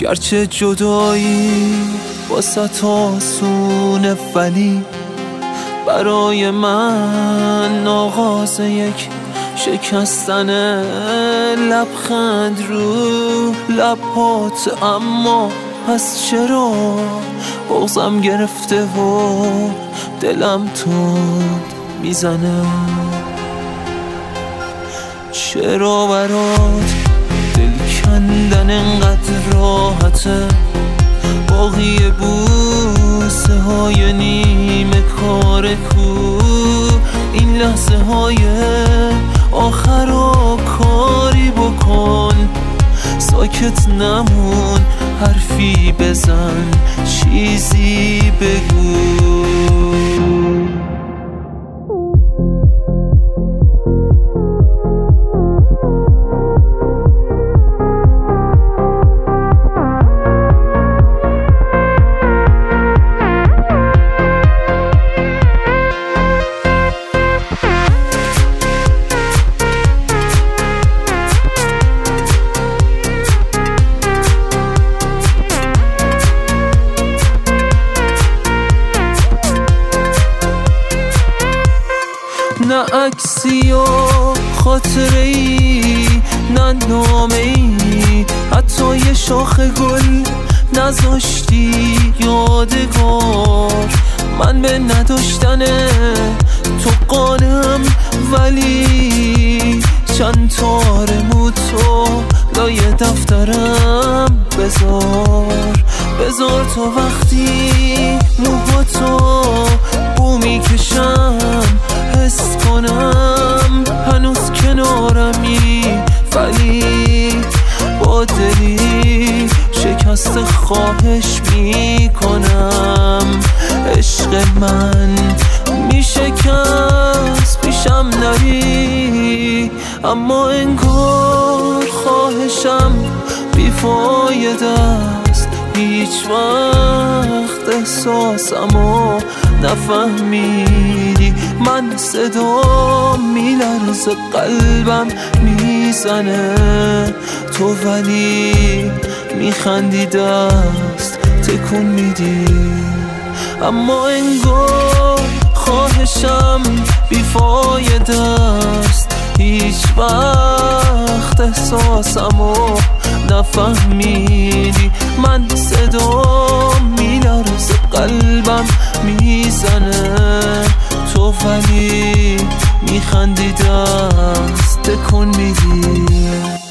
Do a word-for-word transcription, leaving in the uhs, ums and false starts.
گرچه جدایی واسه آسونه ولی برای من آغاز یک شکستن لبخند رو لبات. اما پس چرا بغضم گرفته و دلم تند میزنه؟ چرا برات دل کندن انقدر راحته؟ باقی بوسه های نیمه کار کو این لحظه های آخر رو کاری بکن. ساکت نمون، حرفی بزن، چیزی بگو. نه عکسی و خاطره ای، نه نامه ای، حتی یه شاخ گل نذاشتی یادگار. من به نداشتن تو قانم، ولی چند تارمو تو لای دفترم بذار. بذار تا وقتی موهاتو بو میکشم حس کنم هنوز کنارمی، ولی با دلی شکست خواهش میکنم. عشق من میشکست پیشم نری، اما انگار خواهشم بیفایده است. هیچ وقت احساسمو نفهمیدی. من صدا میلرزه، قلبم میزنه، تو ولی میخندی، دست تکون میدی. اما انگار خواهشم بیفایده است. هیچ وقت احساسمو نفهمیدی. من صدا میلرزه، قلبم میزنه، تو ولی میخندی، دست تکون میدی.